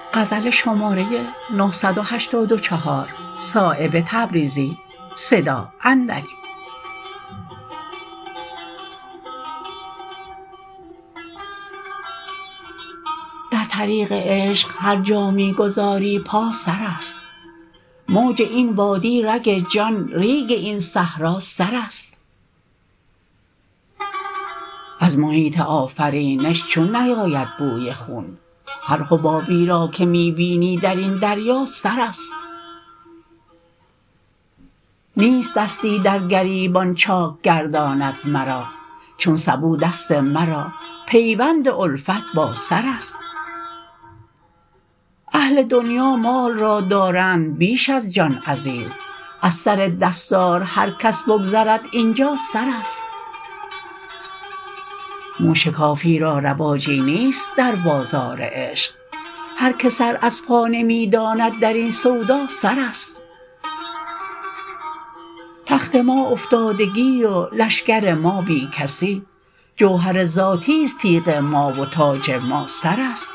غزل شماره 984 صایب تبریزی صدا اندری. در طریق عشق هر جا می گذاری پا سر است. موج این وادی رگ جان، ریگ این صحرا سر است. از محیط آفرینش چون نیاید بوی خون؟ هر حبابی را که می بینی در این دریا سر است. نیست دستی در گریبان چاک گرداند مرا، چون سبو دست مرا پیوند الفت با سر است. اهل دنیا مال را دارند بیش از جان عزیز، از سر دستار هر کس بگذرد اینجا سر است. موشکافی را رواجی نیست در بازار عشق، هر که سر از پا نمی داند در این سودا سر است. تخت ما افتادگی و لشکر ما بی کسی، جوهر ذاتی است تیغ ما و تاج ما سر است.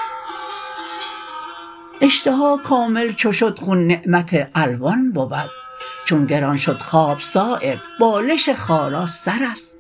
اشتها کامل چو شد خون نعمت الوان بود، چون گران شد خواب صایب بالش خارا سر است.